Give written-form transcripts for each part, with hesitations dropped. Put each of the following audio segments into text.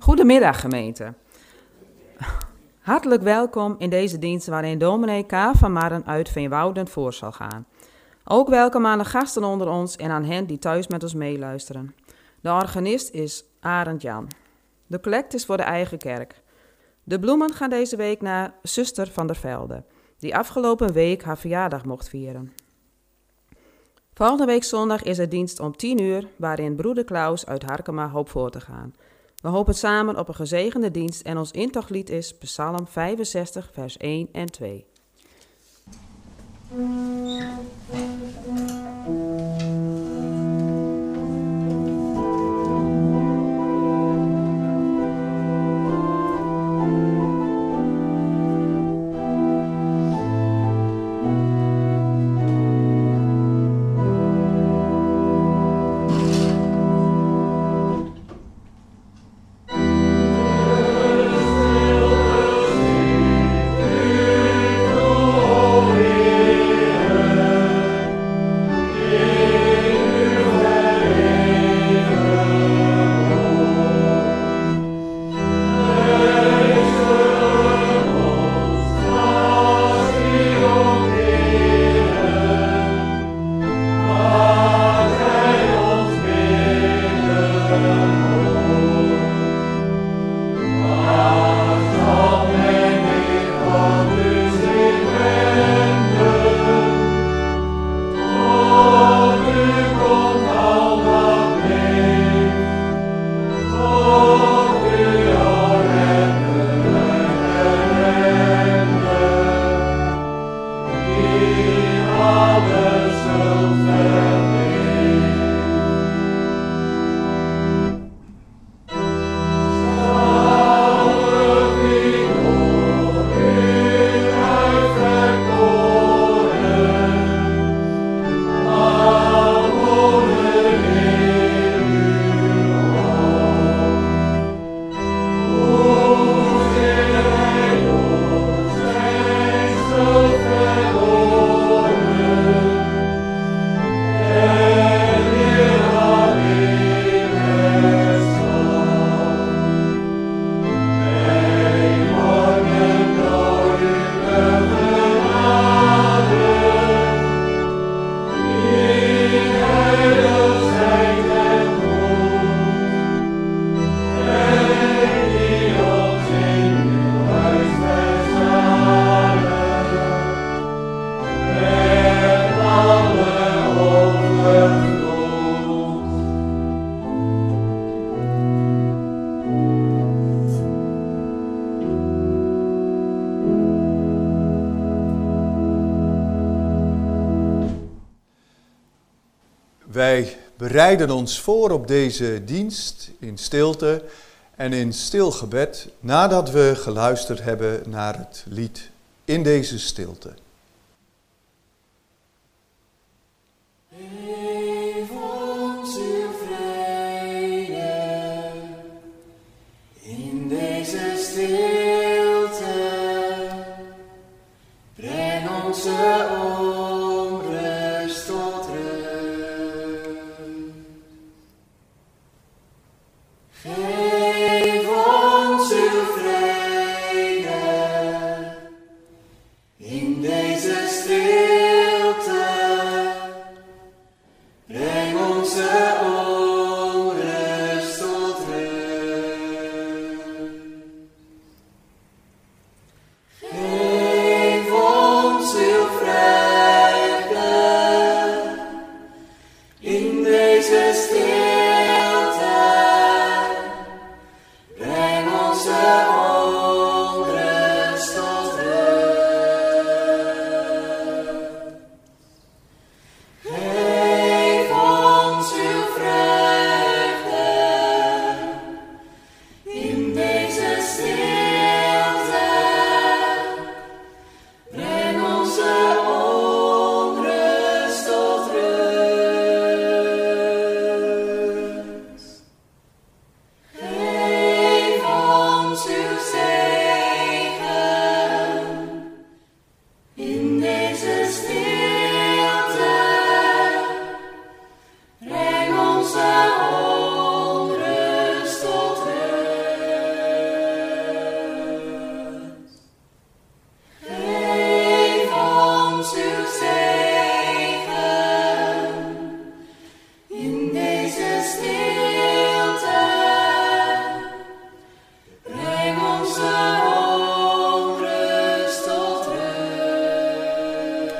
Goedemiddag gemeente. Hartelijk welkom in deze dienst waarin dominee K. van Marren uit Veenwouden voor zal gaan. Ook welkom aan de gasten onder ons en aan hen die thuis met ons meeluisteren. De organist is Arend Jan. De collect is voor de eigen kerk. De bloemen gaan deze week naar zuster van der Velde, die afgelopen week haar verjaardag mocht vieren. Volgende week zondag is er dienst om 10 uur, waarin broeder Klaus uit Harkema hoopt voor te gaan. We hopen samen op een gezegende dienst en ons intochtlied is Psalm 65, vers 1 en 2. Wij bereiden ons voor op deze dienst in stilte en in stil gebed nadat we geluisterd hebben naar het lied In deze stilte. Geef ons uw vrede in deze stilte, breng onze onrust tot rust. Geef ons uw vrede in deze stilte, breng onze onrust tot rust. Geef ons uw vrede in deze stilte, breng onze onrust tot rust. Geef ons uw vreugde in deze stilte, breng onze onrust tot rust. Geef ons uw onrust tot rust.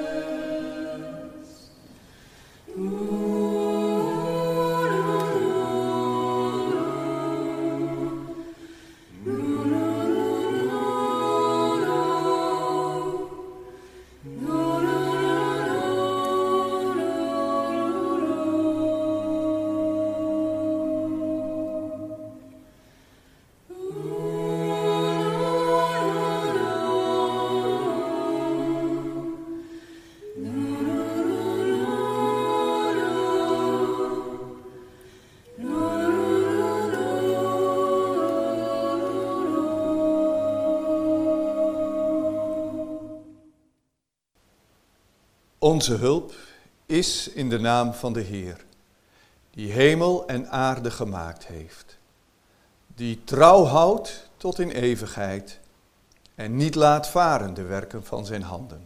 Onze hulp is in de naam van de Heer, die hemel en aarde gemaakt heeft, die trouw houdt tot in eeuwigheid en niet laat varen de werken van zijn handen.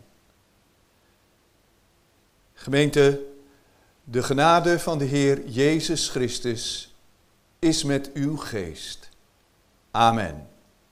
Gemeente, de genade van de Heer Jezus Christus is met uw geest. Amen.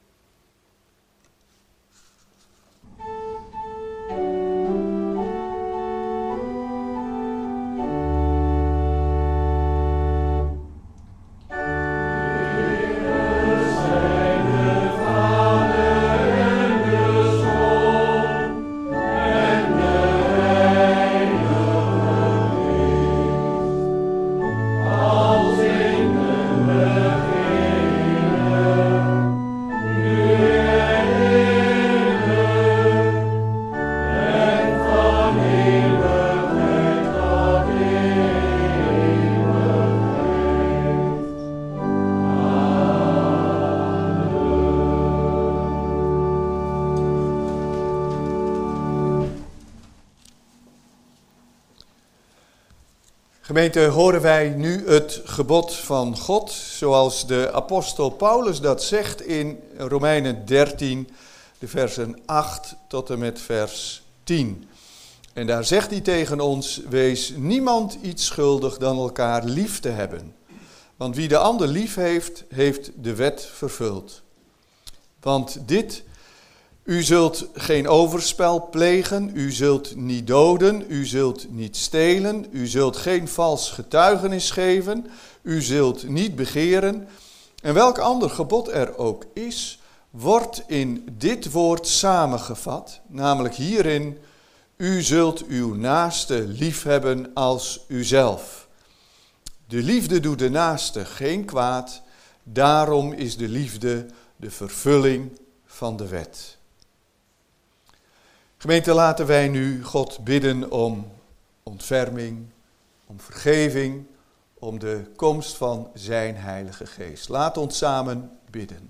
Gemeente, horen wij nu het gebod van God, zoals de apostel Paulus dat zegt in Romeinen 13, de versen 8 tot en met vers 10. En daar zegt hij tegen ons, wees niemand iets schuldig dan elkaar lief te hebben. Want wie de ander lief heeft, heeft de wet vervuld. Want dit, u zult geen overspel plegen, u zult niet doden, u zult niet stelen, u zult geen vals getuigenis geven, u zult niet begeren. En welk ander gebod er ook is, wordt in dit woord samengevat, namelijk hierin, u zult uw naaste liefhebben als uzelf. De liefde doet de naaste geen kwaad, daarom is de liefde de vervulling van de wet. Gemeente, laten wij nu God bidden om ontferming, om vergeving, om de komst van zijn Heilige Geest. Laat ons samen bidden.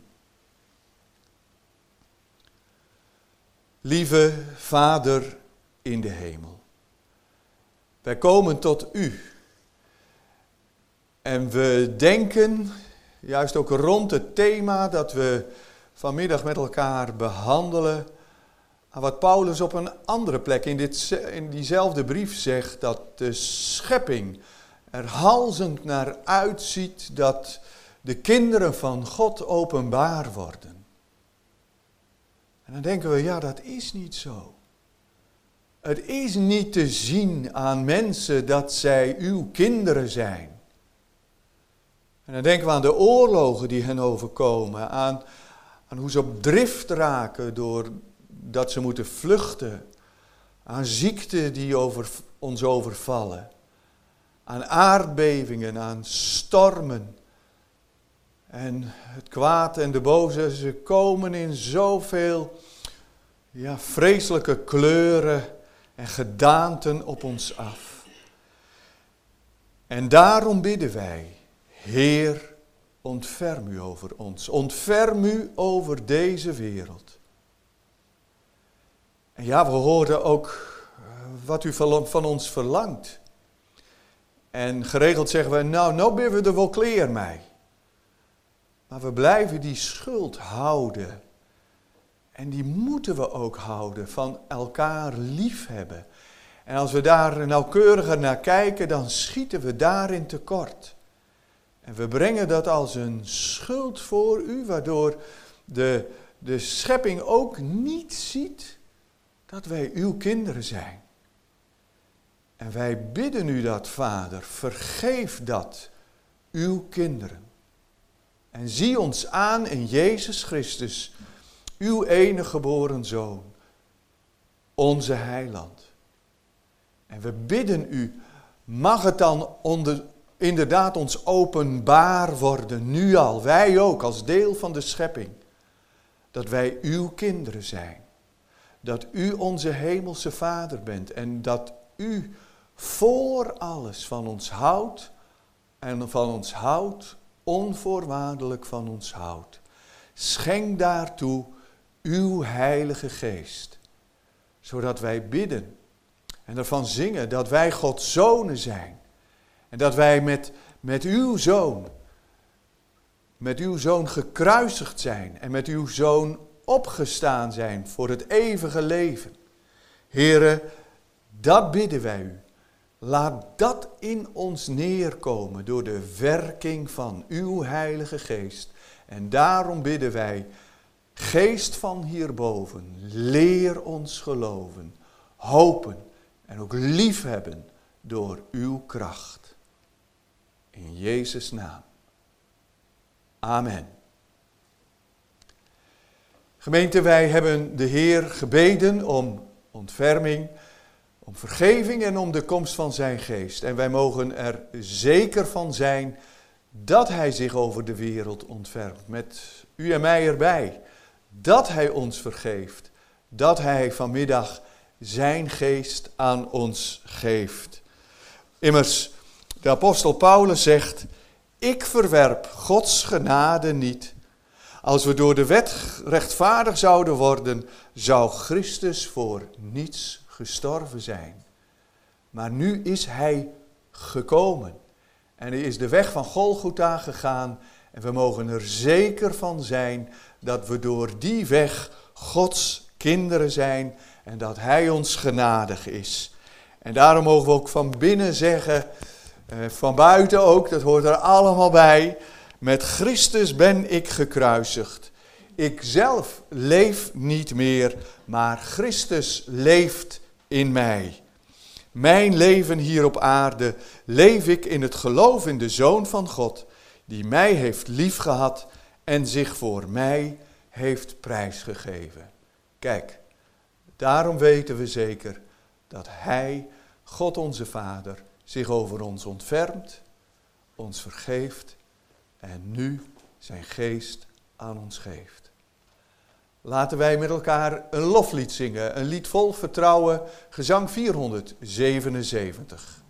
Lieve Vader in de hemel, wij komen tot u en we denken, juist ook rond het thema dat we vanmiddag met elkaar behandelen, aan wat Paulus op een andere plek in diezelfde brief zegt, dat de schepping er halzend naar uitziet dat de kinderen van God openbaar worden. En dan denken we, ja, dat is niet zo. Het is niet te zien aan mensen dat zij uw kinderen zijn. En dan denken we aan de oorlogen die hen overkomen, aan hoe ze op drift raken doordat ze moeten vluchten, aan ziekten die ons overvallen, aan aardbevingen, aan stormen. En het kwaad en de boze, ze komen in zoveel vreselijke kleuren en gedaanten op ons af. En daarom bidden wij, Heer, ontferm u over ons, ontferm u over deze wereld. En ja, we horen ook wat u van ons verlangt. En geregeld zeggen we, nou ben we er wel kleer mee. Maar we blijven die schuld houden. En die moeten we ook houden, van elkaar liefhebben. En als we daar nauwkeuriger naar kijken, dan schieten we daarin tekort. En we brengen dat als een schuld voor u, waardoor de schepping ook niet ziet dat wij uw kinderen zijn. En wij bidden u dat, Vader, vergeef dat uw kinderen. En zie ons aan in Jezus Christus, uw enige geboren Zoon, onze heiland. En we bidden u, mag het dan inderdaad ons openbaar worden, nu al, wij ook als deel van de schepping, dat wij uw kinderen zijn. Dat u onze hemelse Vader bent en dat u voor alles van ons houdt en van ons houdt, onvoorwaardelijk van ons houdt. Schenk daartoe uw Heilige Geest, zodat wij bidden en ervan zingen dat wij Gods zonen zijn. En dat wij met uw Zoon gekruisigd zijn en met uw Zoon opgestaan zijn voor het eeuwige leven. Here, dat bidden wij u. Laat dat in ons neerkomen door de werking van uw Heilige Geest. En daarom bidden wij, Geest van hierboven, leer ons geloven, hopen en ook liefhebben door uw kracht. In Jezus' naam. Amen. Gemeente, wij hebben de Heer gebeden om ontferming, om vergeving en om de komst van zijn geest. En wij mogen er zeker van zijn dat hij zich over de wereld ontfermt. Met u en mij erbij. Dat hij ons vergeeft. Dat hij vanmiddag zijn geest aan ons geeft. Immers, de apostel Paulus zegt, ik verwerp Gods genade niet. Als we door de wet rechtvaardig zouden worden, zou Christus voor niets gestorven zijn. Maar nu is hij gekomen. En hij is de weg van Golgotha gegaan. En we mogen er zeker van zijn dat we door die weg Gods kinderen zijn. En dat hij ons genadig is. En daarom mogen we ook van binnen zeggen, van buiten ook, dat hoort er allemaal bij. Met Christus ben ik gekruisigd. Ik zelf leef niet meer, maar Christus leeft in mij. Mijn leven hier op aarde leef ik in het geloof in de Zoon van God, die mij heeft liefgehad en zich voor mij heeft prijsgegeven. Kijk, daarom weten we zeker dat Hij, God onze Vader, zich over ons ontfermt, ons vergeeft en nu zijn geest aan ons geeft. Laten wij met elkaar een loflied zingen, een lied vol vertrouwen, gezang 477.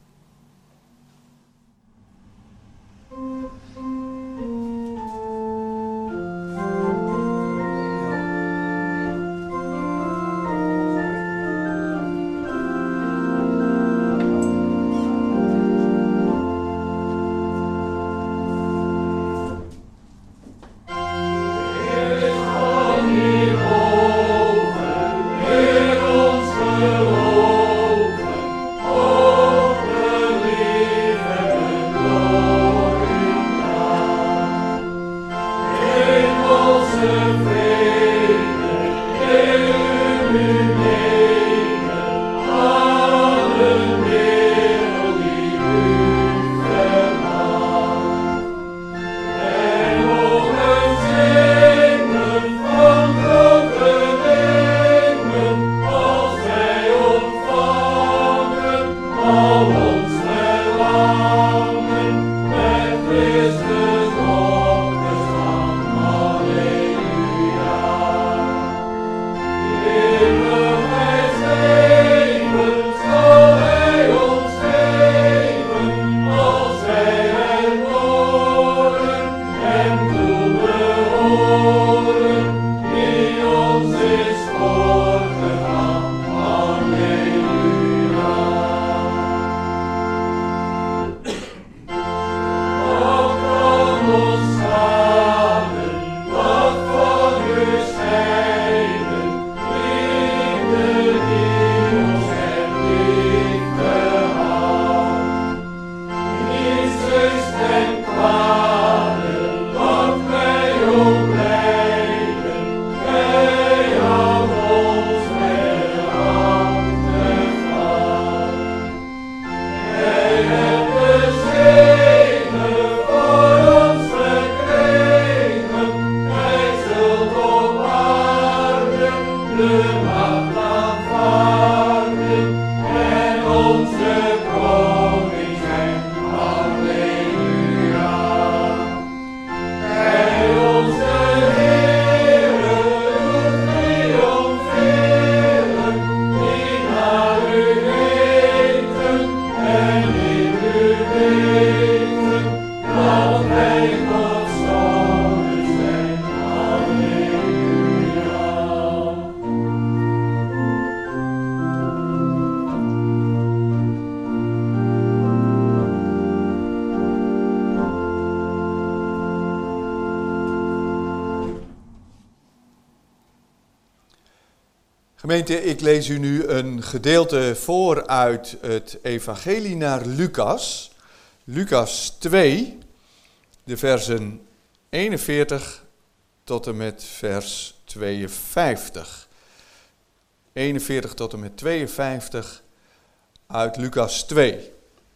Gemeente, ik lees u nu een gedeelte voor uit het evangelie naar Lucas. Lucas 2, de versen 41 tot en met vers 52. 41 tot en met 52 uit Lucas 2.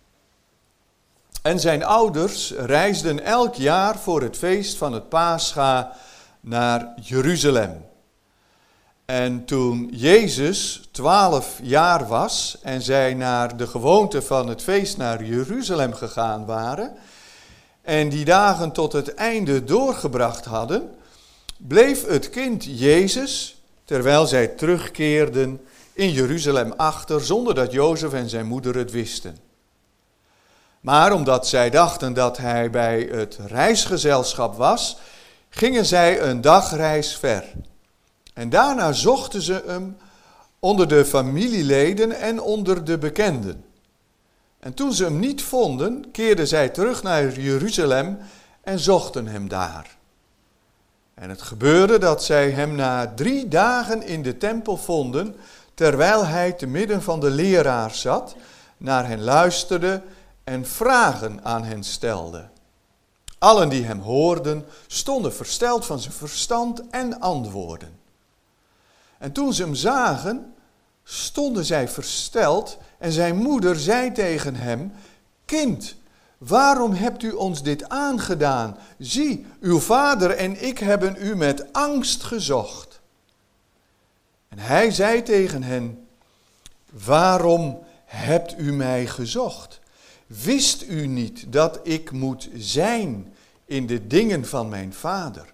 En zijn ouders reisden elk jaar voor het feest van het Pascha naar Jeruzalem. En toen Jezus 12 jaar was en zij naar de gewoonte van het feest naar Jeruzalem gegaan waren en die dagen tot het einde doorgebracht hadden, bleef het kind Jezus, terwijl zij terugkeerden, in Jeruzalem achter, zonder dat Jozef en zijn moeder het wisten. Maar omdat zij dachten dat hij bij het reisgezelschap was, gingen zij een dagreis ver. En daarna zochten ze hem onder de familieleden en onder de bekenden. En toen ze hem niet vonden, keerden zij terug naar Jeruzalem en zochten hem daar. En het gebeurde dat zij hem na 3 dagen in de tempel vonden, terwijl hij te midden van de leraars zat, naar hen luisterde en vragen aan hen stelde. Allen die hem hoorden, stonden versteld van zijn verstand en antwoorden. En toen ze hem zagen, stonden zij versteld en zijn moeder zei tegen hem: Kind, waarom hebt u ons dit aangedaan? Zie, uw vader en ik hebben u met angst gezocht. En hij zei tegen hen: Waarom hebt u mij gezocht? Wist u niet dat ik moet zijn in de dingen van mijn vader?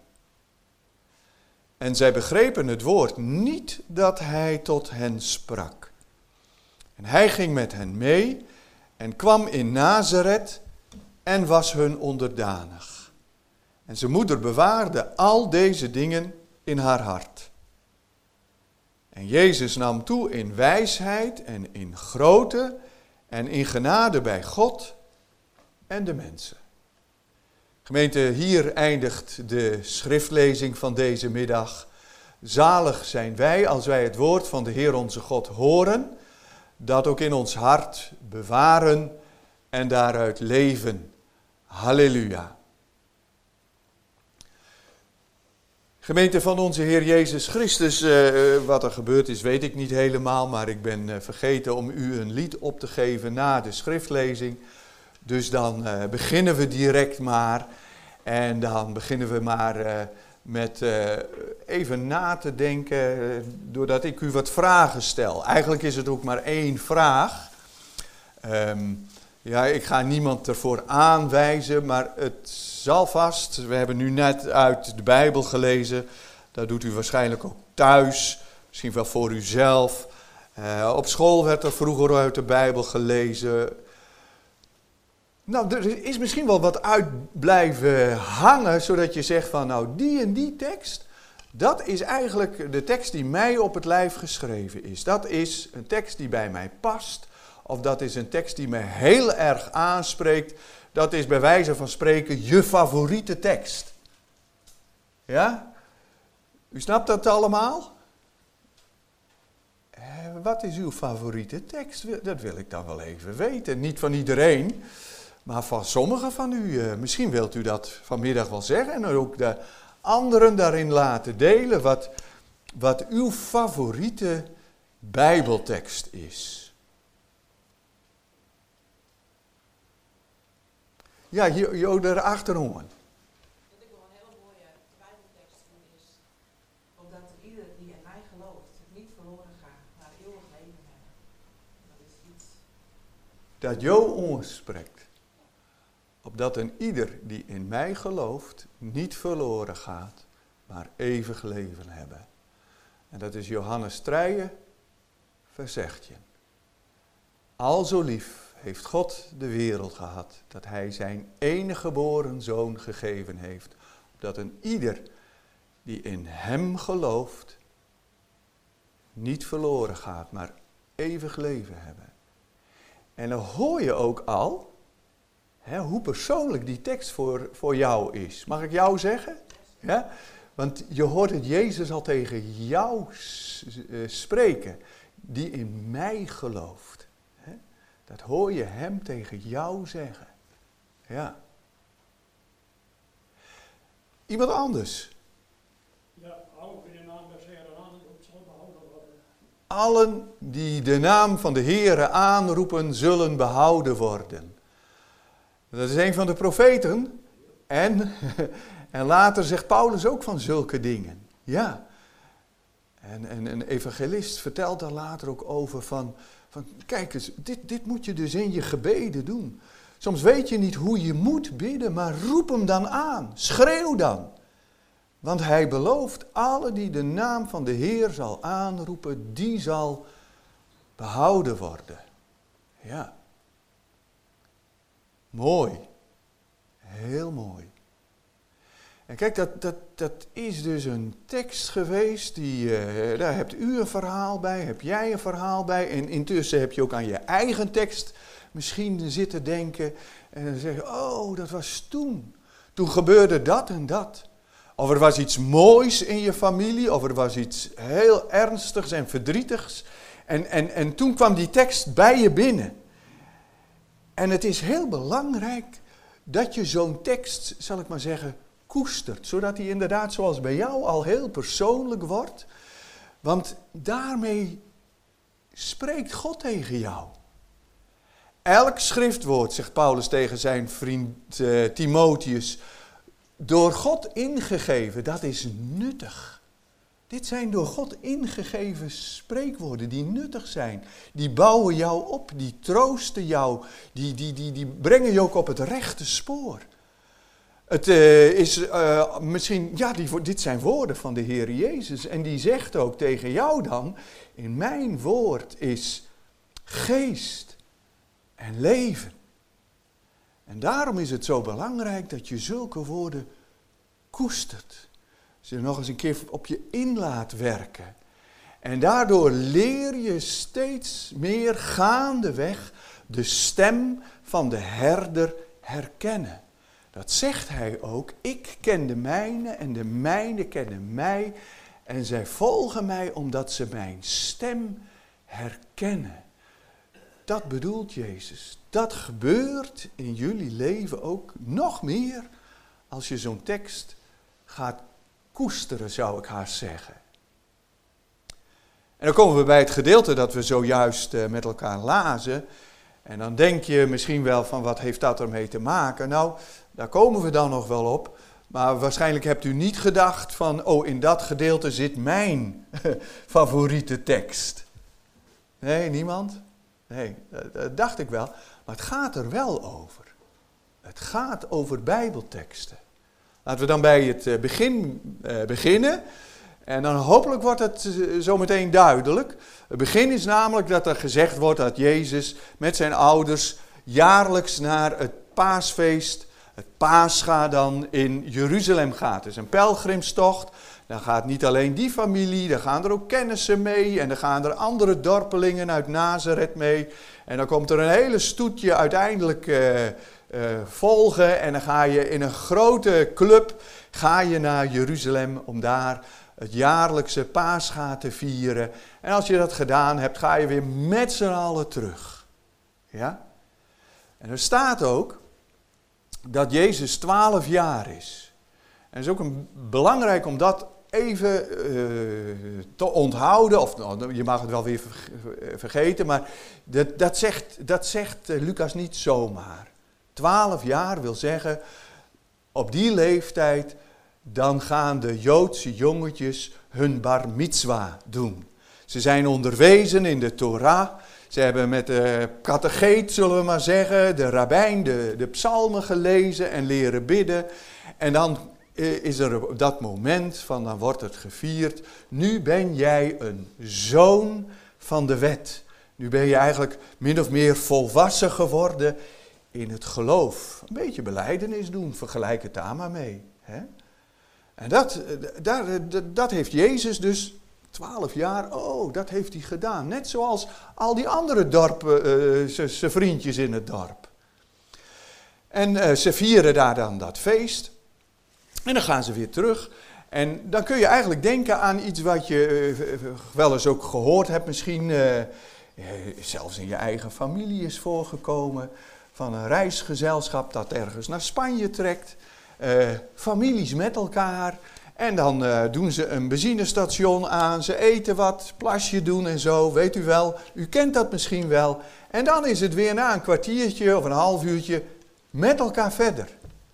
En zij begrepen het woord niet dat hij tot hen sprak. En hij ging met hen mee en kwam in Nazareth en was hun onderdanig. En zijn moeder bewaarde al deze dingen in haar hart. En Jezus nam toe in wijsheid en in grootte en in genade bij God en de mensen. Gemeente, hier eindigt de schriftlezing van deze middag. Zalig zijn wij als wij het woord van de Heer onze God horen, dat ook in ons hart bewaren en daaruit leven. Halleluja. Gemeente van onze Heer Jezus Christus, wat er gebeurd is weet ik niet helemaal, maar ik ben vergeten om u een lied op te geven na de schriftlezing. Dus dan beginnen we direct maar. En dan beginnen we maar met even na te denken, doordat ik u wat vragen stel. Eigenlijk is het ook maar 1 vraag. Ik ga niemand ervoor aanwijzen, maar het zal vast. We hebben nu net uit de Bijbel gelezen. Dat doet u waarschijnlijk ook thuis, misschien wel voor uzelf. Op school werd er vroeger uit de Bijbel gelezen. Nou, er is misschien wel wat uit blijven hangen, zodat je zegt van nou die en die tekst, dat is eigenlijk de tekst die mij op het lijf geschreven is. Dat is een tekst die bij mij past, of dat is een tekst die me heel erg aanspreekt. Dat is bij wijze van spreken je favoriete tekst. Ja? U snapt dat allemaal? Wat is uw favoriete tekst? Dat wil ik dan wel even weten. Niet van iedereen, maar van sommigen van u. Misschien wilt u dat vanmiddag wel zeggen en ook de anderen daarin laten delen wat uw favoriete Bijbeltekst is. Ja, hier daarachter hoor. Wat ik wel een hele mooie Bijbeltekst vind is, opdat ieder die in mij gelooft niet verloren gaat, maar eeuwig leven hebben. Dat is iets. Dat jou ons spreekt. Opdat een ieder die in mij gelooft niet verloren gaat, maar eeuwig leven hebben. En dat is Johannes 3, vers 16. Al zo lief heeft God de wereld gehad, dat hij zijn enige geboren zoon gegeven heeft, opdat een ieder die in hem gelooft, niet verloren gaat, maar eeuwig leven hebben. En dan hoor je ook al hoe persoonlijk die tekst voor jou is. Mag ik jou zeggen? Ja? Want je hoort het Jezus al tegen jou spreken, die in mij gelooft. Dat hoor je hem tegen jou zeggen. Ja. Iemand anders? Ja, allen die de naam des Heeren aanroepen, zal behouden worden. Allen die de naam van de Heere aanroepen, zullen behouden worden. Dat is een van de profeten. En later zegt Paulus ook van zulke dingen. Ja. En een evangelist vertelt daar later ook over van kijk eens, dit moet je dus in je gebeden doen. Soms weet je niet hoe je moet bidden, maar roep hem dan aan. Schreeuw dan. Want hij belooft, alle die de naam van de Heer zal aanroepen, die zal behouden worden. Ja. Mooi. Heel mooi. En kijk, dat is dus een tekst geweest, daar hebt u een verhaal bij, heb jij een verhaal bij. En intussen heb je ook aan je eigen tekst misschien zitten denken. En dan zeg je, oh, dat was toen. Toen gebeurde dat en dat. Of er was iets moois in je familie, of er was iets heel ernstigs en verdrietigs. En toen kwam die tekst bij je binnen. En het is heel belangrijk dat je zo'n tekst, zal ik maar zeggen, koestert. Zodat die inderdaad zoals bij jou al heel persoonlijk wordt. Want daarmee spreekt God tegen jou. Elk schriftwoord, zegt Paulus tegen zijn vriend Timotheus, door God ingegeven, dat is nuttig. Dit zijn door God ingegeven spreekwoorden die nuttig zijn. Die bouwen jou op, die troosten jou, die brengen je ook op het rechte spoor. Het is misschien, ja, dit zijn woorden van de Heer Jezus. En die zegt ook tegen jou dan, in mijn woord is geest en leven. En daarom is het zo belangrijk dat je zulke woorden koestert. Ze nog eens een keer op je in laat werken. En daardoor leer je steeds meer gaandeweg de stem van de herder herkennen. Dat zegt hij ook. Ik ken de mijne en de mijne kennen mij. En zij volgen mij omdat ze mijn stem herkennen. Dat bedoelt Jezus. Dat gebeurt in jullie leven ook nog meer als je zo'n tekst gaat koesteren, zou ik haast zeggen. En dan komen we bij het gedeelte dat we zojuist met elkaar lazen. En dan denk je misschien wel van wat heeft dat ermee te maken? Nou, daar komen we dan nog wel op. Maar waarschijnlijk hebt u niet gedacht van, oh, in dat gedeelte zit mijn favoriete tekst. Nee, niemand? Nee, dat dacht ik wel. Maar het gaat er wel over. Het gaat over Bijbelteksten. Laten we dan bij het begin beginnen. En dan hopelijk wordt het zo meteen duidelijk. Het begin is namelijk dat er gezegd wordt dat Jezus met zijn ouders jaarlijks naar het paasfeest, het Pascha dan in Jeruzalem gaat. Het is een pelgrimstocht. Dan gaat niet alleen die familie, dan gaan er ook kennissen mee. En dan gaan er andere dorpelingen uit Nazareth mee. En dan komt er een hele stoetje uiteindelijk volgen. En dan ga je in een grote club naar Jeruzalem om daar het jaarlijkse Pascha te vieren. En als je dat gedaan hebt, ga je weer met z'n allen terug. Ja? En er staat ook dat Jezus 12 jaar is. En het is ook belangrijk om dat even te onthouden. Of je mag het wel weer vergeten, maar dat zegt Lucas niet zomaar. 12 jaar wil zeggen, op die leeftijd, dan gaan de Joodse jongetjes hun bar mitzwa doen. Ze zijn onderwezen in de Torah. Ze hebben met de katecheet, zullen we maar zeggen, de rabbijn, de psalmen gelezen en leren bidden. En dan is er op dat moment, dan wordt het gevierd. Nu ben jij een zoon van de wet. Nu ben je eigenlijk min of meer volwassen geworden in het geloof. Een beetje belijdenis doen, vergelijk het daar maar mee. Hè? En dat heeft Jezus dus 12 jaar, dat heeft hij gedaan. Net zoals al die andere dorpen, zijn vriendjes in het dorp. En ze vieren daar dan dat feest. En dan gaan ze weer terug. En dan kun je eigenlijk denken aan iets wat je wel eens ook gehoord hebt misschien. Zelfs in je eigen familie is voorgekomen. Van een reisgezelschap dat ergens naar Spanje trekt. Families met elkaar. En dan doen ze een benzinestation aan. Ze eten wat, plasje doen en zo. Weet u wel, u kent dat misschien wel. En dan is het weer na een kwartiertje of een half uurtje met elkaar verder.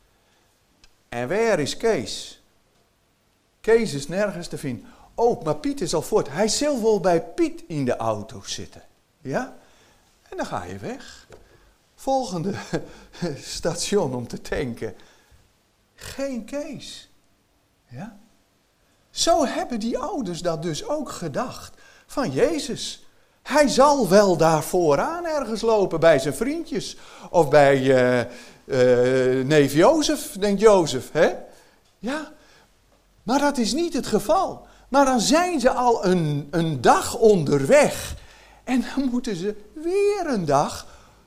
En waar is Kees? Kees is nergens te vinden. Oh, maar Piet is al voort. Hij zal wel bij Piet in de auto zitten. Ja? En dan ga je weg. Volgende station om te tanken. Geen Kees. Ja? Zo hebben die ouders dat dus ook gedacht. Van Jezus. Hij zal wel daar vooraan ergens lopen bij zijn vriendjes. Of bij neef Jozef, denkt Jozef. Hè? Ja. Maar dat is niet het geval. Maar dan zijn ze al een dag onderweg. En dan moeten ze weer een dag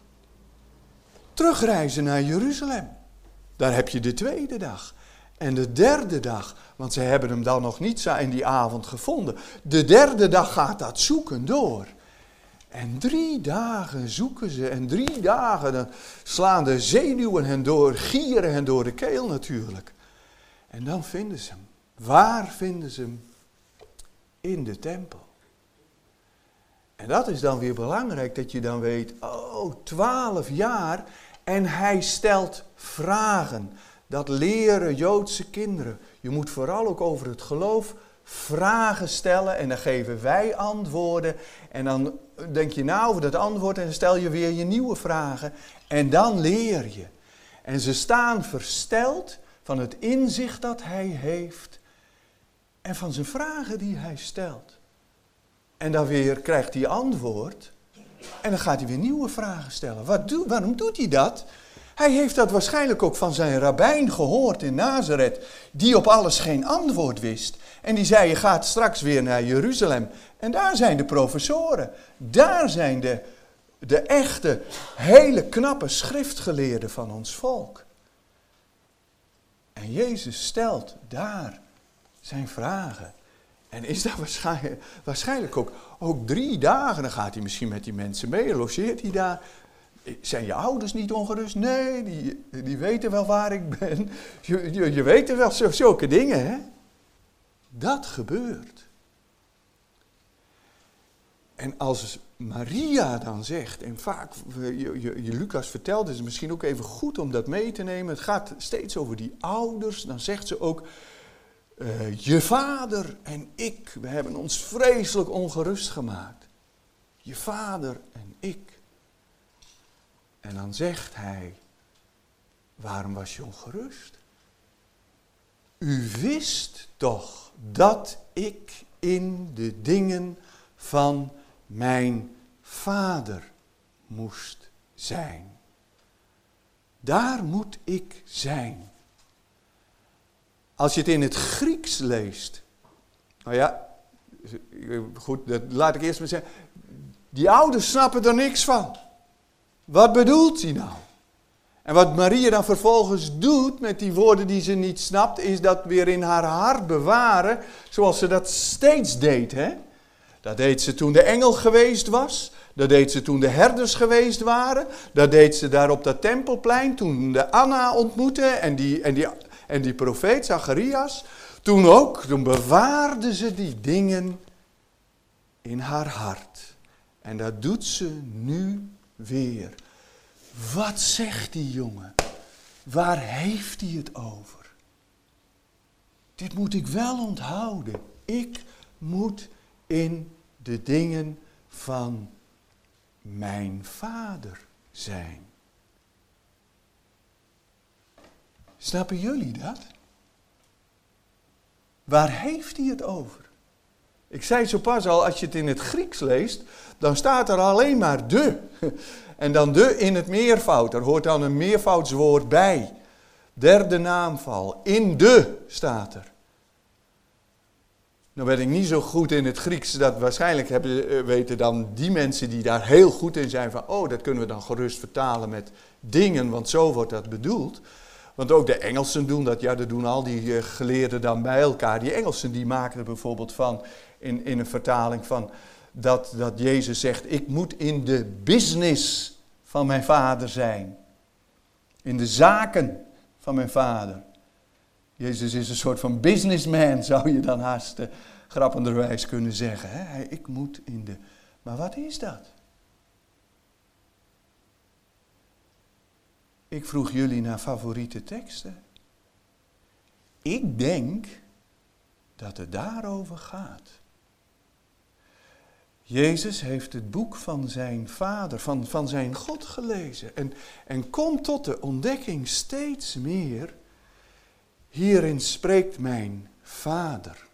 terugreizen naar Jeruzalem. Daar heb je de tweede dag. En de derde dag, want ze hebben hem dan nog niet in die avond gevonden. De derde dag gaat dat zoeken door. En 3 dagen zoeken ze en 3 dagen dan slaan de zenuwen hen door, gieren hen door de keel natuurlijk. En dan vinden ze hem. Waar vinden ze hem? In de tempel. En dat is dan weer belangrijk dat je dan weet, 12 jaar en hij stelt vragen. Dat leren Joodse kinderen. Je moet vooral ook over het geloof vragen stellen en dan geven wij antwoorden. En dan denk je na over dat antwoord en dan stel je weer je nieuwe vragen. En dan leer je. En ze staan versteld van het inzicht dat hij heeft en van zijn vragen die hij stelt. En dan weer krijgt hij antwoord en dan gaat hij weer nieuwe vragen stellen. Waarom doet hij dat? Hij heeft dat waarschijnlijk ook van zijn rabbijn gehoord in Nazareth, die op alles geen antwoord wist. En die zei, je gaat straks weer naar Jeruzalem. En daar zijn de professoren. Daar zijn de echte, hele knappe schriftgeleerden van ons volk. En Jezus stelt daar zijn vragen. En is dat waarschijnlijk ook 3 dagen, dan gaat hij misschien met die mensen mee, logeert hij daar. Zijn je ouders niet ongerust? Nee, die weten wel waar ik ben. Je weet er wel zulke dingen, hè? Dat gebeurt. En als Maria dan zegt, en vaak, Lucas vertelt, is het misschien ook even goed om dat mee te nemen. Het gaat steeds over die ouders. Dan zegt ze ook, je vader en ik, we hebben ons vreselijk ongerust gemaakt. Je vader en ik. En dan zegt hij, waarom was je ongerust? U wist toch dat ik in de dingen van mijn vader moest zijn. Daar moet ik zijn. Als je het in het Grieks leest, nou ja, goed, dat laat ik eerst maar zeggen. Die ouders snappen er niks van. Wat bedoelt hij nou? En wat Maria dan vervolgens doet met die woorden die ze niet snapt, is dat weer in haar hart bewaren, zoals ze dat steeds deed. Hè? Dat deed ze toen de engel geweest was, dat deed ze toen de herders geweest waren, dat deed ze daar op dat tempelplein toen de Anna ontmoette en die profeet Zacharias. Toen bewaarde ze die dingen in haar hart. En dat doet ze nu weer. Wat zegt die jongen? Waar heeft hij het over? Dit moet ik wel onthouden. Ik moet in de dingen van mijn vader zijn. Snappen jullie dat? Waar heeft hij het over? Ik zei zo pas al, als je het in het Grieks leest, dan staat er alleen maar de. En dan de in het meervoud. Er hoort dan een meervoudswoord bij. Derde naamval. In de staat er. Nou ben ik niet zo goed in het Grieks. Dat waarschijnlijk weten dan die mensen die daar heel goed in zijn van, dat kunnen we dan gerust vertalen met dingen, want zo wordt dat bedoeld. Want ook de Engelsen doen dat. Ja, dat doen al die geleerden dan bij elkaar. Die Engelsen die maken er bijvoorbeeld van, in een vertaling van, dat Jezus zegt, ik moet in de business van mijn vader zijn. In de zaken van mijn vader. Jezus is een soort van businessman, zou je dan haast grappenderwijs kunnen zeggen. Hè? Ik moet in de... Maar wat is dat? Ik vroeg jullie naar favoriete teksten. Ik denk dat het daarover gaat. Jezus heeft het boek van zijn vader, van zijn God gelezen. En komt tot de ontdekking steeds meer. Hierin spreekt mijn vader.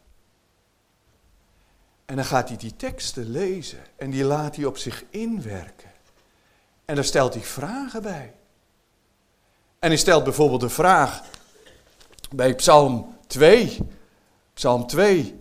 En dan gaat hij die teksten lezen. En die laat hij op zich inwerken. En daar stelt hij vragen bij. En hij stelt bijvoorbeeld de vraag bij Psalm 2. Psalm 2.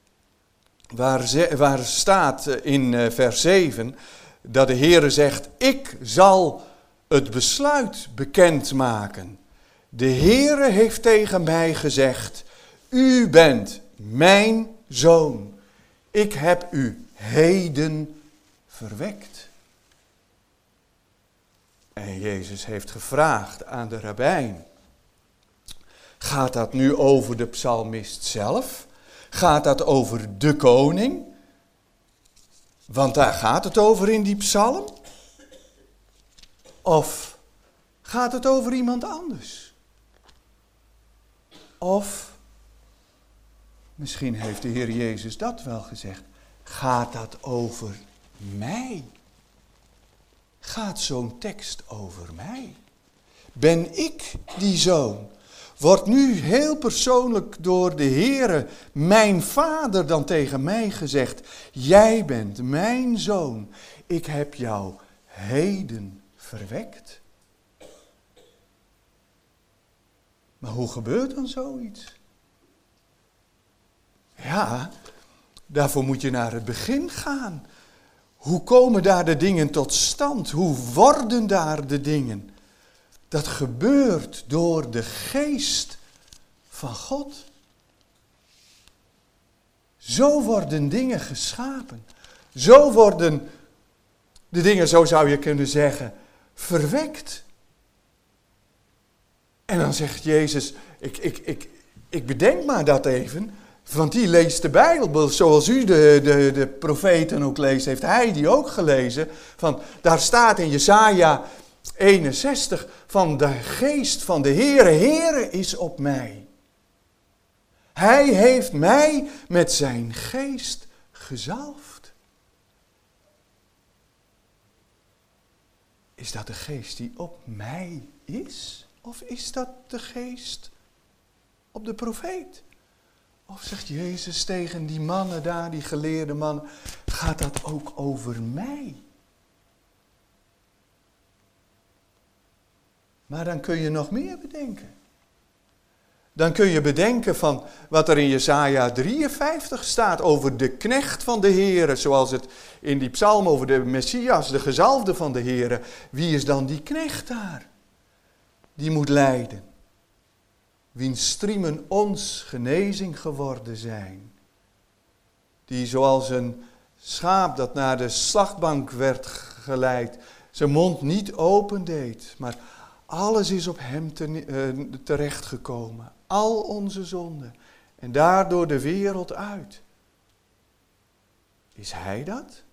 Waar staat in vers 7 dat de Heere zegt, ik zal het besluit bekendmaken. De Heere heeft tegen mij gezegd, u bent mijn zoon. Ik heb u heden verwekt. En Jezus heeft gevraagd aan de rabbijn, gaat dat nu over de psalmist zelf? Gaat dat over de koning? Want daar gaat het over in die psalm. Of gaat het over iemand anders? Of, misschien heeft de Heer Jezus dat wel gezegd, gaat dat over mij? Gaat zo'n tekst over mij? Ben ik die zoon? Wordt nu heel persoonlijk door de Heere, mijn vader, dan tegen mij gezegd, jij bent mijn zoon, ik heb jou heden verwekt. Maar hoe gebeurt dan zoiets? Ja, daarvoor moet je naar het begin gaan. Hoe komen daar de dingen tot stand? Hoe worden daar de dingen? Dat gebeurt door de geest van God. Zo worden dingen geschapen. Zo worden de dingen, zo zou je kunnen zeggen, verwekt. En dan zegt Jezus, ik bedenk maar dat even, want die leest de Bijbel zoals u de profeten ook leest, heeft hij die ook gelezen. Van, daar staat in Jesaja 61 van de geest van de Heere, Heere is op mij. Hij heeft mij met zijn geest gezalfd. Is dat de geest die op mij is? Of is dat de geest op de profeet? Of zegt Jezus tegen die mannen daar, die geleerde mannen, gaat dat ook over mij? Maar dan kun je nog meer bedenken. Dan kun je bedenken van wat er in Jesaja 53 staat over de knecht van de Heere. Zoals het in die psalm over de Messias, de gezalfde van de Heere. Wie is dan die knecht daar? Die moet lijden. Wiens striemen ons genezing geworden zijn. Die zoals een schaap dat naar de slachtbank werd geleid, zijn mond niet opendeed, maar alles is op hem terechtgekomen. Al onze zonden. En daardoor de wereld uit. Is hij dat?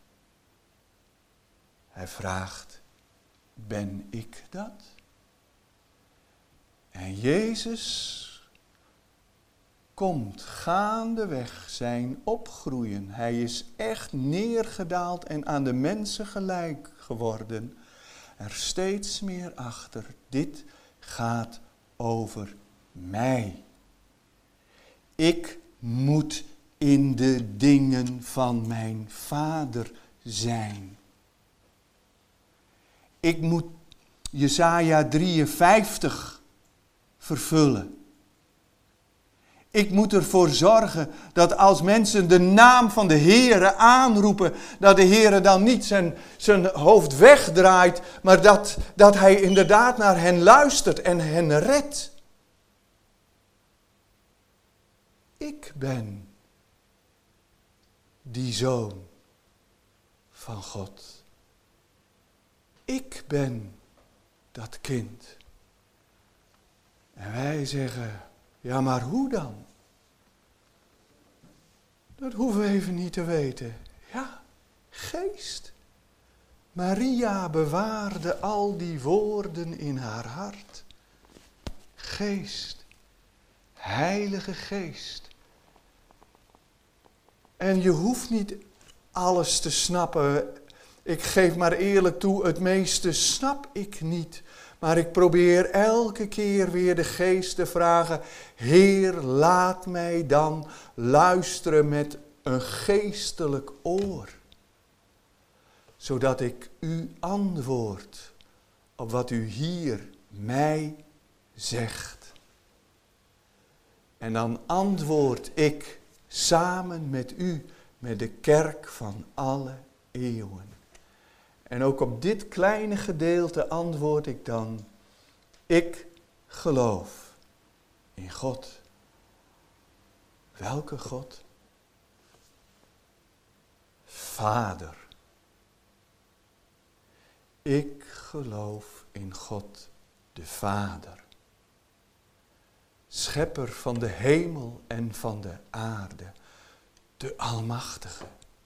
Hij vraagt, ben ik dat? En Jezus komt gaandeweg zijn opgroeien. Hij is echt neergedaald en aan de mensen gelijk geworden. Er steeds meer achter. Dit gaat over mij. Ik moet in de dingen van mijn vader zijn. Ik moet Jesaja 53 vervullen. Ik moet ervoor zorgen dat als mensen de naam van de Heere aanroepen, dat de Heere dan niet zijn hoofd wegdraait, maar dat hij inderdaad naar hen luistert en hen redt. ik ben die Zoon van God. Ik ben dat kind. En wij zeggen, ja, maar hoe dan? Dat hoeven we even niet te weten. Ja, geest. Maria bewaarde al die woorden in haar hart. Geest. Heilige Geest. En je hoeft niet alles te snappen. Ik geef maar eerlijk toe, het meeste snap ik niet. Maar ik probeer elke keer weer de Geest te vragen. Heer, laat mij dan luisteren met een geestelijk oor. Zodat ik u antwoord op wat u hier mij zegt. En dan antwoord ik samen met u, met de kerk van alle eeuwen. En ook op dit kleine gedeelte antwoord ik dan, ik geloof in God. Welke God? Vader. Ik geloof in God, de Vader. Schepper van de hemel en van de aarde, de Almachtige.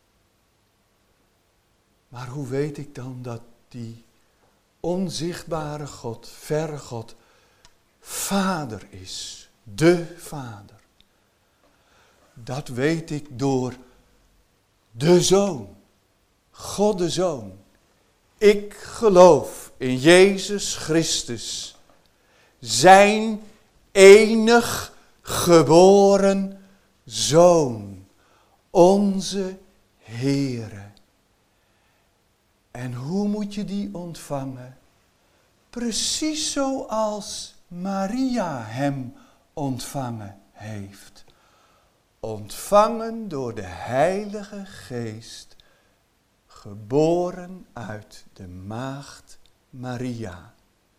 Maar hoe weet ik dan dat die onzichtbare God, verre God, Vader is, de Vader? Dat weet ik door de Zoon, God de Zoon. Ik geloof in Jezus Christus, zijn enig geboren Zoon, onze Heere. En hoe moet je die ontvangen? Precies zoals Maria hem ontvangen heeft. Ontvangen door de Heilige Geest, geboren uit de maagd Maria.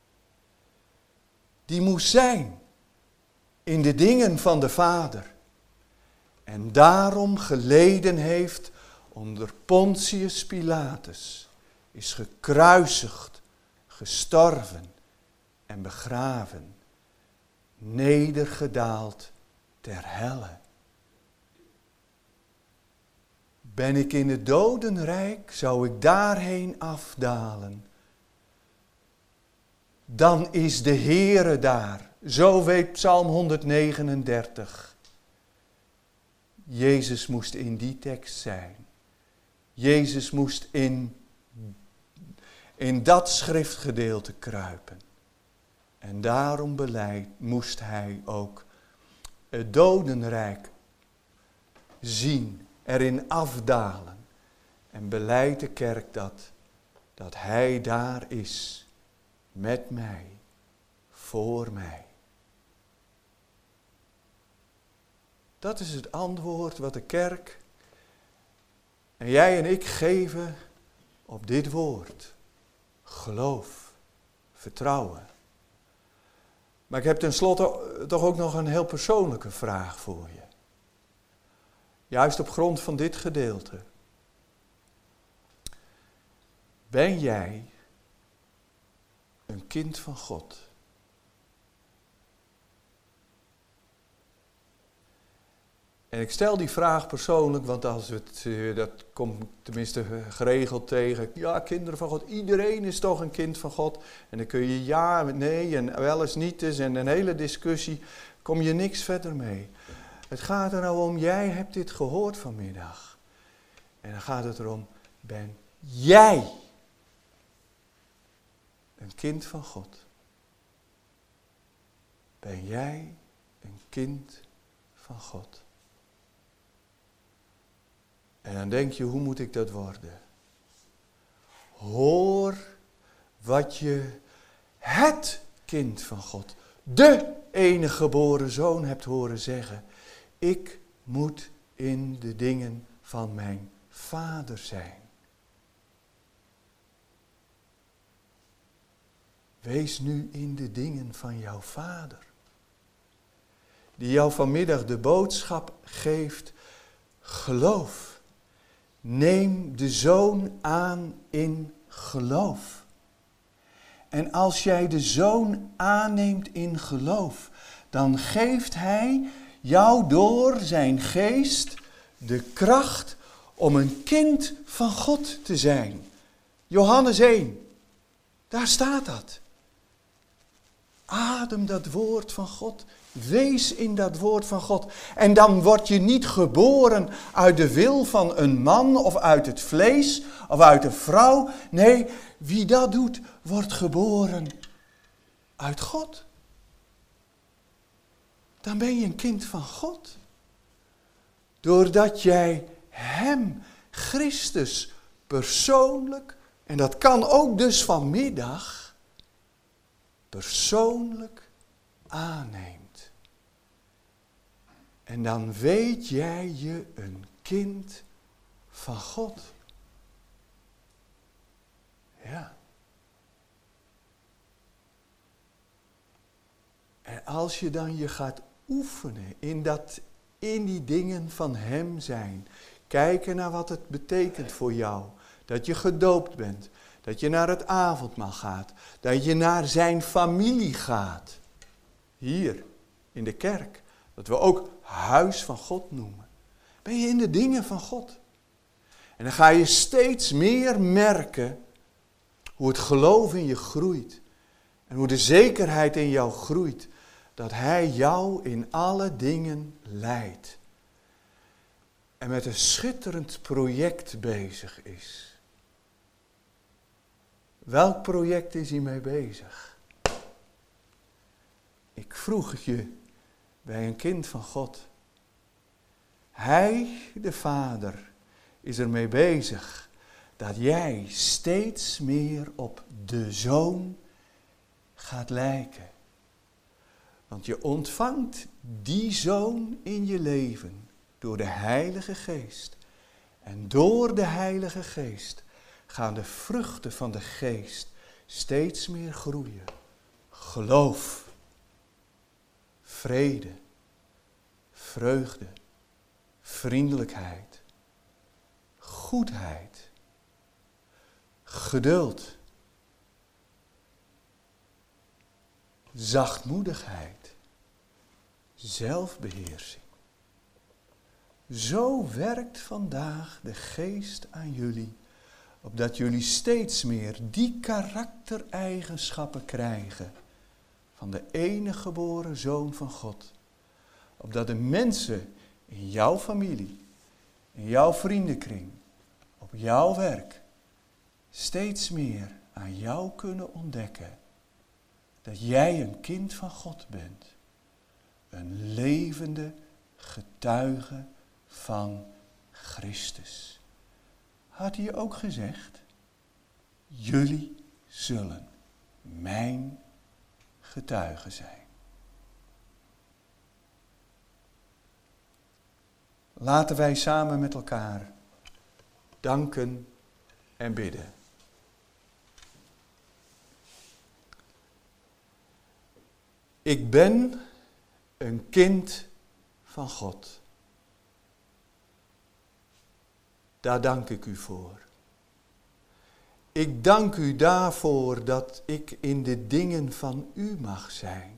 Die moest zijn in de dingen van de Vader. En daarom geleden heeft onder Pontius Pilatus, is gekruisigd, gestorven en begraven, nedergedaald ter helle. Ben ik in het dodenrijk, zou ik daarheen afdalen. Dan is de Heere daar. Zo weet Psalm 139. Jezus moest in die tekst zijn. Jezus moest in dat schriftgedeelte kruipen. En daarom moest hij ook het dodenrijk zien, erin afdalen. En beleidt de kerk dat hij daar is, met mij, voor mij. Dat is het antwoord wat de kerk en jij en ik geven op dit woord. Geloof, vertrouwen. Maar ik heb tenslotte toch ook nog een heel persoonlijke vraag voor je. Juist op grond van dit gedeelte. Ben jij een kind van God? En ik stel die vraag persoonlijk, want als dat komt tenminste geregeld tegen. Ja, kinderen van God, iedereen is toch een kind van God. En dan kun je ja, nee en wel eens niet eens en een hele discussie, kom je niks verder mee. Het gaat er nou om, jij hebt dit gehoord vanmiddag. En dan gaat het erom, ben jij een kind van God? Ben jij een kind van God? En dan denk je, hoe moet ik dat worden? Hoor wat je het kind van God, de enige geboren zoon hebt horen zeggen. Ik moet in de dingen van mijn Vader zijn. Wees nu in de dingen van jouw Vader. die jou vanmiddag de boodschap geeft: geloof. Neem de Zoon aan in geloof. En als jij de Zoon aanneemt in geloof, dan geeft Hij jou door zijn geest de kracht om een kind van God te zijn. Johannes 1, daar staat dat. Adem dat woord van God. Wees in dat woord van God. En dan word je niet geboren uit de wil van een man of uit het vlees of uit een vrouw. Nee, wie dat doet, wordt geboren uit God. Dan ben je een kind van God. Doordat jij Hem, Christus, persoonlijk, en dat kan ook dus vanmiddag, persoonlijk aanneemt. En dan weet jij je een kind van God. Ja. En als je dan je gaat oefenen in die dingen van Hem zijn. Kijken naar wat het betekent voor jou. Dat je gedoopt bent. Dat je naar het avondmaal gaat. Dat je naar zijn familie gaat. Hier, in de kerk. Dat we ook huis van God noemen. Ben je in de dingen van God. En dan ga je steeds meer merken hoe het geloof in je groeit. En hoe de zekerheid in jou groeit. Dat Hij jou in alle dingen leidt. En met een schitterend project bezig is. Welk project is Hij mee bezig? Ik vroeg je bij een kind van God. Hij, de Vader, is ermee bezig dat jij steeds meer op de Zoon gaat lijken. Want je ontvangt die Zoon in je leven door de Heilige Geest. En door de Heilige Geest gaan de vruchten van de Geest steeds meer groeien. Geloof, vrede, vreugde, vriendelijkheid, goedheid, geduld, zachtmoedigheid, zelfbeheersing. Zo werkt vandaag de Geest aan jullie, opdat jullie steeds meer die karaktereigenschappen krijgen van de enige geboren Zoon van God. Opdat de mensen in jouw familie, in jouw vriendenkring, op jouw werk, steeds meer aan jou kunnen ontdekken dat jij een kind van God bent. Een levende getuige van Christus. Had hij ook gezegd, jullie zullen mijn getuigen zijn. Laten wij samen met elkaar danken en bidden. Ik ben een kind van God. Daar dank ik u voor. Ik dank u daarvoor dat ik in de dingen van u mag zijn.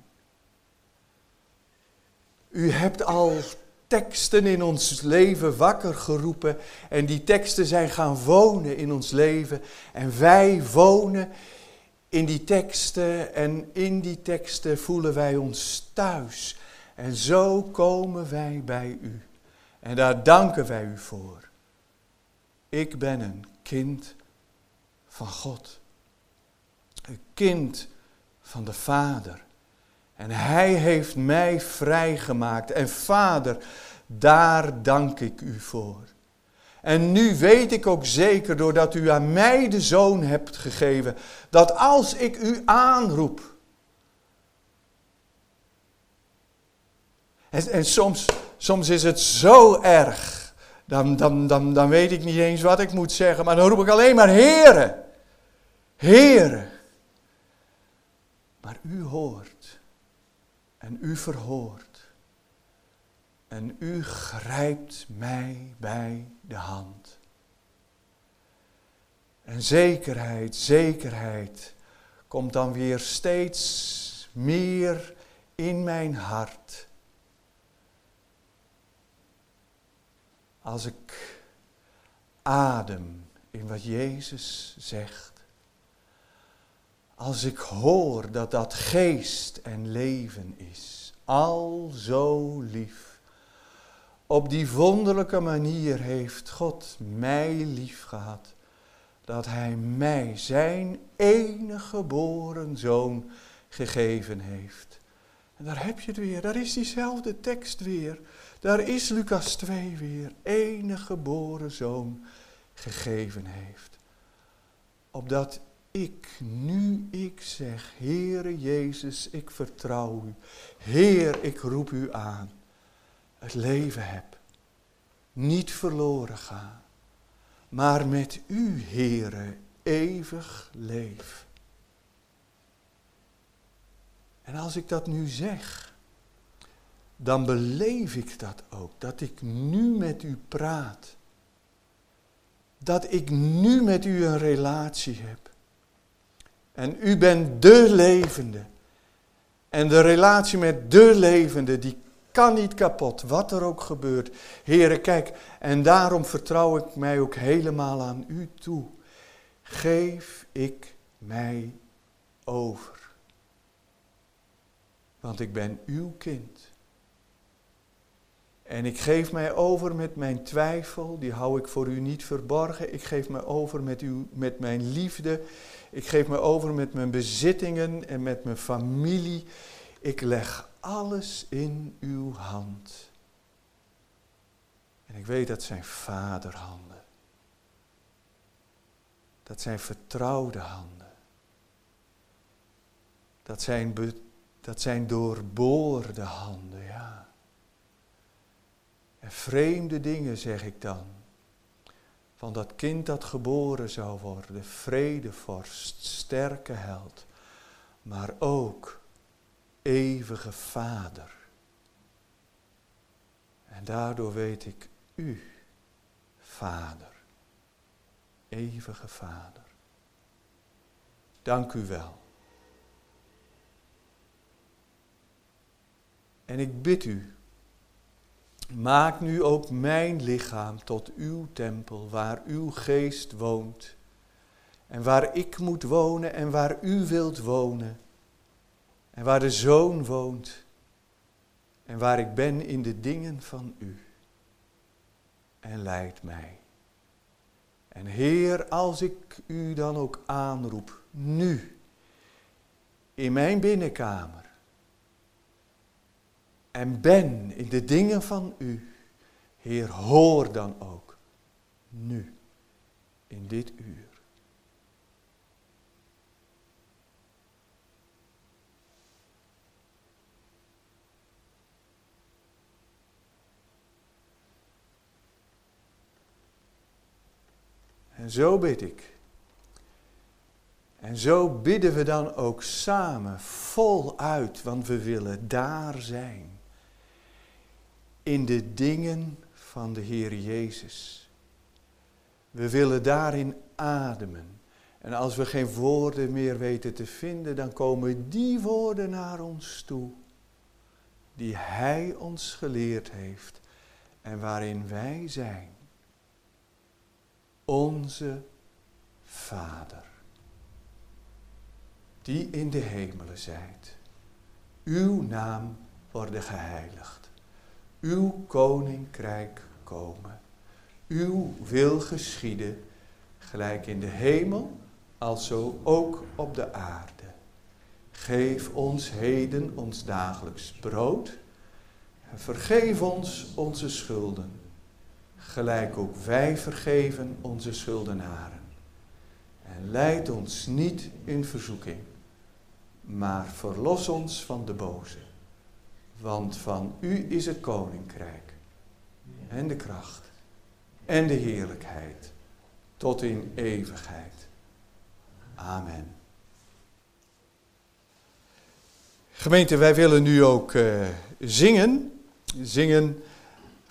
U hebt al teksten in ons leven wakker geroepen en die teksten zijn gaan wonen in ons leven. En wij wonen in die teksten en in die teksten voelen wij ons thuis. En zo komen wij bij u. En daar danken wij u voor. Ik ben een kind van God. Een kind van de Vader. En Hij heeft mij vrijgemaakt. En Vader, daar dank ik u voor. En nu weet ik ook zeker, doordat u aan mij de Zoon hebt gegeven, dat als ik u aanroep. En soms is het zo erg. Dan weet ik niet eens wat ik moet zeggen. Maar dan roep ik alleen maar Heere. Heere. Maar u hoort. En u verhoort. En u grijpt mij bij de hand. En zekerheid komt dan weer steeds meer in mijn hart. Als ik adem in wat Jezus zegt. Als ik hoor dat dat geest en leven is. Al zo lief. Op die wonderlijke manier heeft God mij lief gehad. Dat hij mij zijn enige geboren zoon gegeven heeft. En daar heb je het weer, daar is diezelfde tekst weer. Daar is Lucas 2 weer, enige geboren zoon gegeven heeft. Opdat ik, nu ik zeg, Heere Jezus, ik vertrouw u. Heer, ik roep u aan. Het leven heb, niet verloren ga. Maar met u, Heere, eeuwig leef. En als ik dat nu zeg, dan beleef ik dat ook. Dat ik nu met u praat. Dat ik nu met u een relatie heb. En u bent de levende. En de relatie met de levende, die kan niet kapot, wat er ook gebeurt. Heere, kijk, en daarom vertrouw ik mij ook helemaal aan u toe. Geef ik mij over. Want ik ben uw kind. En ik geef mij over met mijn twijfel, die hou ik voor u niet verborgen. Ik geef me over met mijn liefde. Ik geef me over met mijn bezittingen en met mijn familie. Ik leg alles in uw hand. En ik weet dat zijn vaderhanden. Dat zijn vertrouwde handen. Dat zijn doorboorde handen, ja. En vreemde dingen zeg ik dan. Van dat kind dat geboren zou worden, vredevorst, sterke held. Maar ook eeuwige Vader. En daardoor weet ik u, Vader, eeuwige Vader. Dank u wel. En ik bid u, maak nu ook mijn lichaam tot uw tempel, waar uw geest woont. En waar ik moet wonen en waar u wilt wonen. En waar de Zoon woont. En waar ik ben in de dingen van u. En leid mij. En Heer, als ik u dan ook aanroep, nu, in mijn binnenkamer. En ben in de dingen van u. Heer, hoor dan ook, nu, in dit uur. En zo bid ik. En zo bidden we dan ook samen, voluit, want we willen daar zijn. In de dingen van de Heer Jezus. We willen daarin ademen. En als we geen woorden meer weten te vinden, dan komen die woorden naar ons toe. Die Hij ons geleerd heeft en waarin wij zijn. Onze Vader, die in de hemelen zijt. Uw naam worden geheiligd. Uw koninkrijk komen. Uw wil geschieden, gelijk in de hemel, alzo ook op de aarde. Geef ons heden ons dagelijks brood. En vergeef ons onze schulden, gelijk ook wij vergeven onze schuldenaren. En leid ons niet in verzoeking, maar verlos ons van de boze. Want van u is het koninkrijk en de kracht en de heerlijkheid tot in eeuwigheid. Amen. Gemeente, wij willen nu ook zingen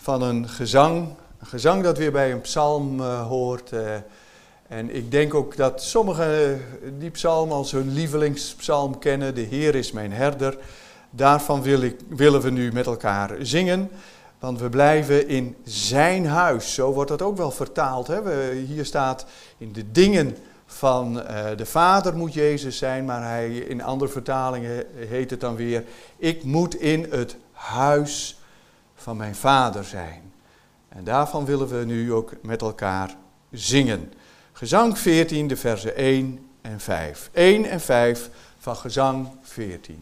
van een gezang dat weer bij een psalm hoort. En ik denk ook dat sommigen die psalm als hun lievelingspsalm kennen. De Heer is mijn herder. Daarvan willen we nu met elkaar zingen. Want we blijven in zijn huis. Zo wordt dat ook wel vertaald. Hè? Hier staat in de dingen van de Vader moet Jezus zijn. Maar in andere vertalingen heet het dan weer: ik moet in het huis van mijn Vader zijn. En daarvan willen we nu ook met elkaar zingen. Gezang 14, de versen 1 en 5. 1 en 5 van Gezang 14.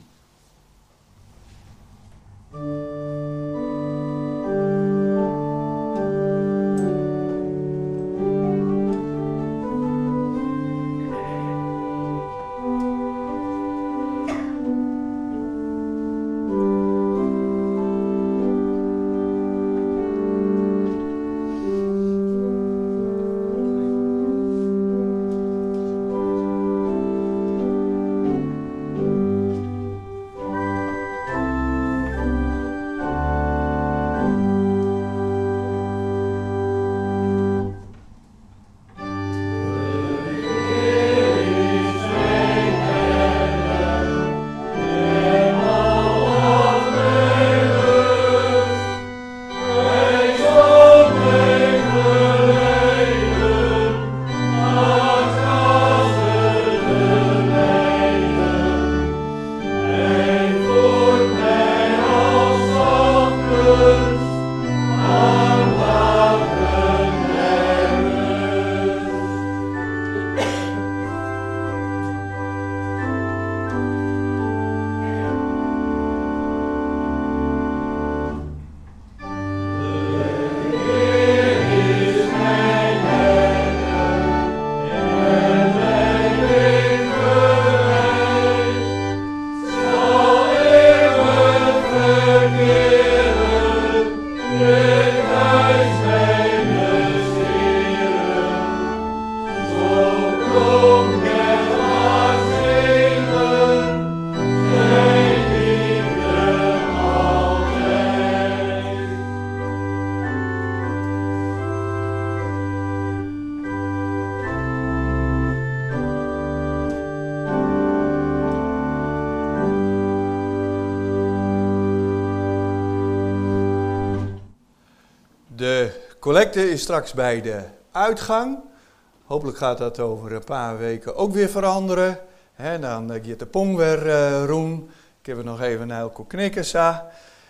De collecte is straks bij de uitgang. Hopelijk gaat dat over een paar weken ook weer veranderen. Dan gaat de pong weer roen. Ik heb er nog even naar elke knikkesa.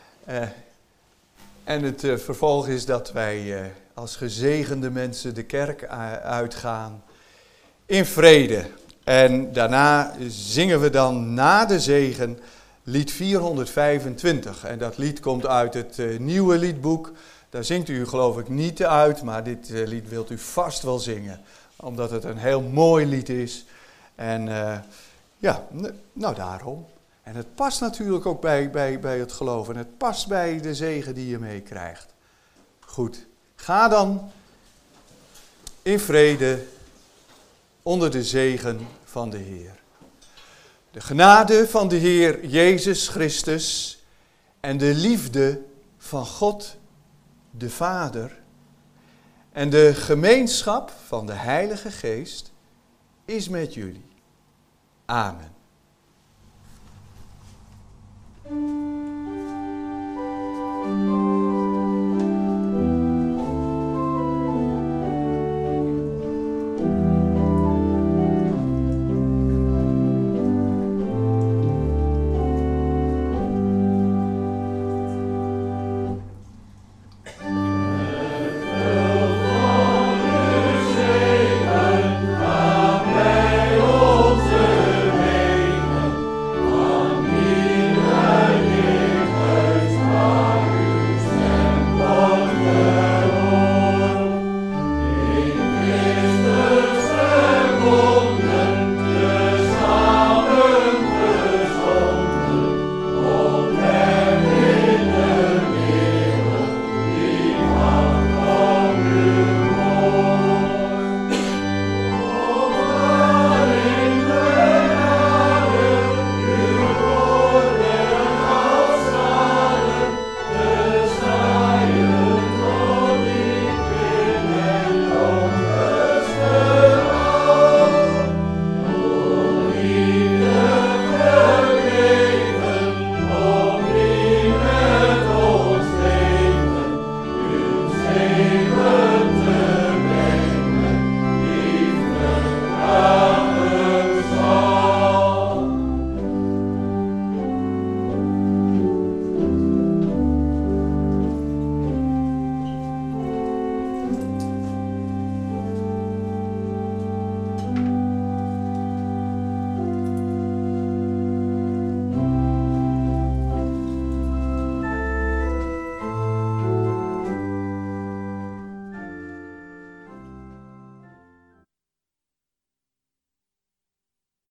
En het vervolg is dat wij als gezegende mensen de kerk uitgaan in vrede. En daarna zingen we dan na de zegen lied 425. En dat lied komt uit het nieuwe liedboek. Daar zingt u geloof ik niet uit, maar dit lied wilt u vast wel zingen. Omdat het een heel mooi lied is. En nou daarom. En het past natuurlijk ook bij het geloof. En het past bij de zegen die je meekrijgt. Goed, ga dan in vrede onder de zegen van de Heer. De genade van de Heer Jezus Christus en de liefde van God de Vader en de gemeenschap van de Heilige Geest is met jullie. Amen.